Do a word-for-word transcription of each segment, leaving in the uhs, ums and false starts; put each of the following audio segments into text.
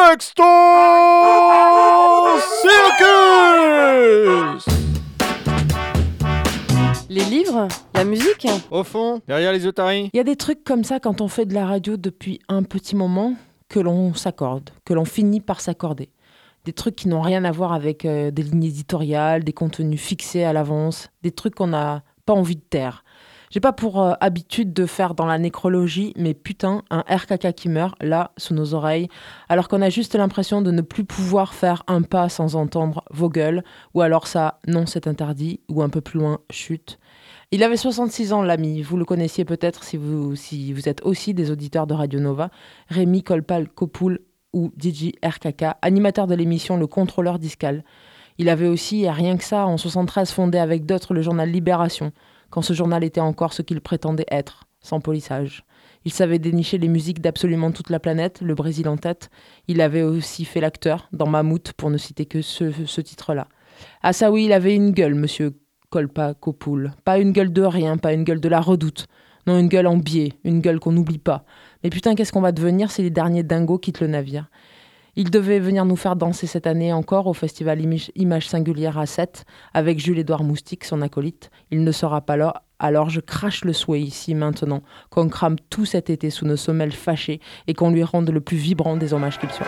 Sexto Circus. Les livres, la musique. Au fond, derrière les otaries. Il y a des trucs comme ça quand on fait de la radio depuis un petit moment que l'on s'accorde, que l'on finit par s'accorder. Des trucs qui n'ont rien à voir avec euh, des lignes éditoriales, des contenus fixés à l'avance, des trucs qu'on n'a pas envie de taire. J'ai pas pour euh, habitude de faire dans la nécrologie, mais putain, un R K K qui meurt, là, sous nos oreilles, alors qu'on a juste l'impression de ne plus pouvoir faire un pas sans entendre vos gueules, ou alors ça, non, c'est interdit, ou un peu plus loin, chut. Il avait soixante-six ans, l'ami, vous le connaissiez peut-être si vous, si vous êtes aussi des auditeurs de Radio Nova, Rémi Kolpal-Kopoul, ou D J R K K, animateur de l'émission Le Contrôleur Discal. Il avait aussi, et rien que ça, en soixante-treize fondé avec d'autres le journal Libération, quand ce journal était encore ce qu'il prétendait être, sans polissage. Il savait dénicher les musiques d'absolument toute la planète, le Brésil en tête. Il avait aussi fait l'acteur dans Mammouth, pour ne citer que ce, ce titre-là. Ah ça oui, il avait une gueule, monsieur Kolpal-Kopoul. Pas une gueule de rien, pas une gueule de la redoute. Non, une gueule en biais, une gueule qu'on n'oublie pas. Mais putain, qu'est-ce qu'on va devenir si les derniers dingos quittent le navire ? Il devait venir nous faire danser cette année encore au festival Images Singulières à Sète avec Jules-Édouard Moustique, son acolyte. Il ne sera pas là, alors je crache le souhait ici maintenant qu'on crame tout cet été sous nos semelles fâchées et qu'on lui rende le plus vibrant des hommages qu'il soit.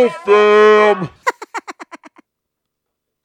F M.